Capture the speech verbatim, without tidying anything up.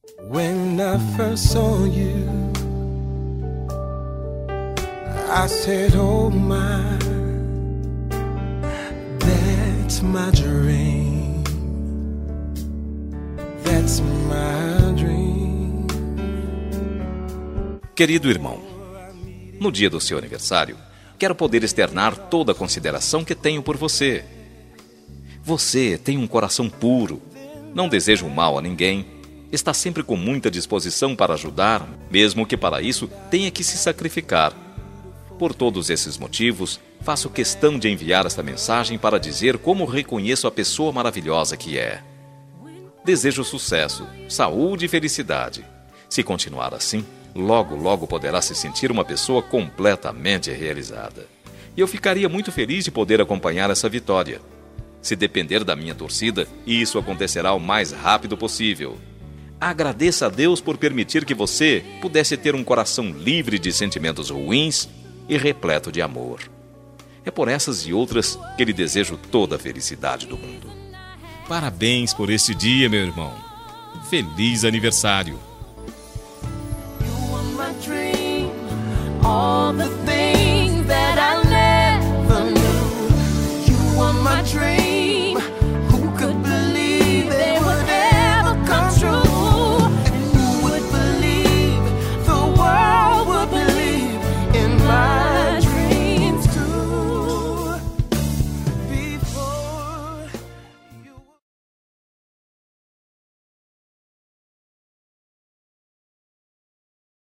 When I first saw you, I said, oh my, that's my dream, that's my dream. Querido irmão, no dia do seu aniversário, quero poder externar toda a consideração que tenho por você. Você tem um coração puro, não deseja o mal a ninguém, está sempre com muita disposição para ajudar, mesmo que para isso tenha que se sacrificar. Por todos esses motivos, faço questão de enviar esta mensagem para dizer como reconheço a pessoa maravilhosa que é. Desejo sucesso, saúde e felicidade. Se continuar assim, logo, logo poderá se sentir uma pessoa completamente realizada. E eu ficaria muito feliz de poder acompanhar essa vitória. Se depender da minha torcida, isso acontecerá o mais rápido possível. Agradeça a Deus por permitir que você pudesse ter um coração livre de sentimentos ruins e repleto de amor. É por essas e outras que lhe desejo toda a felicidade do mundo. Parabéns por este dia, meu irmão. Feliz aniversário. You were my dream, all the things